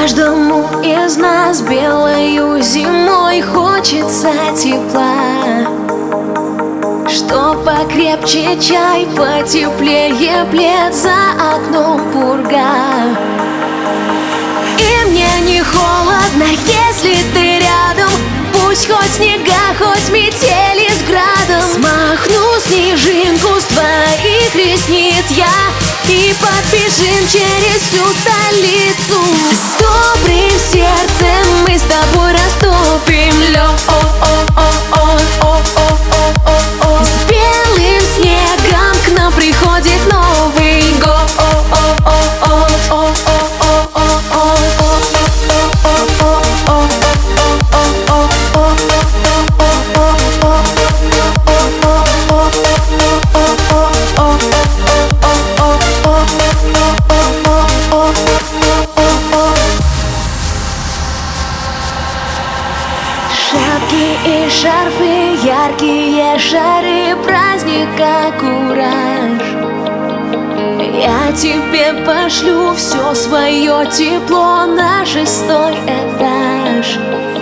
Каждому из нас белою зимой хочется тепла, что покрепче чай, потеплее плед, за окном пурга. И мне не холодно, если ты рядом. Пусть хоть снега, хоть метели с градом. Смахну снежинку с твоих ресниц я, и побежим через всю столицу. С добрым сердцем мы с тобой растопим лед. С белым снегом к нам приходит Новый год. Шапки и шарфы, яркие шары праздника кураж. Я тебе пошлю все свое тепло на 6-й этаж.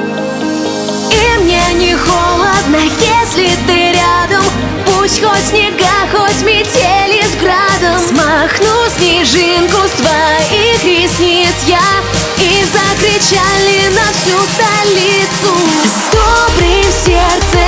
И мне не холодно, если ты рядом. Пусть хоть снега, хоть метели с градом. Смахну снежинку с твоих ресниц я, и закричали на всю столицу. С добрым сердцем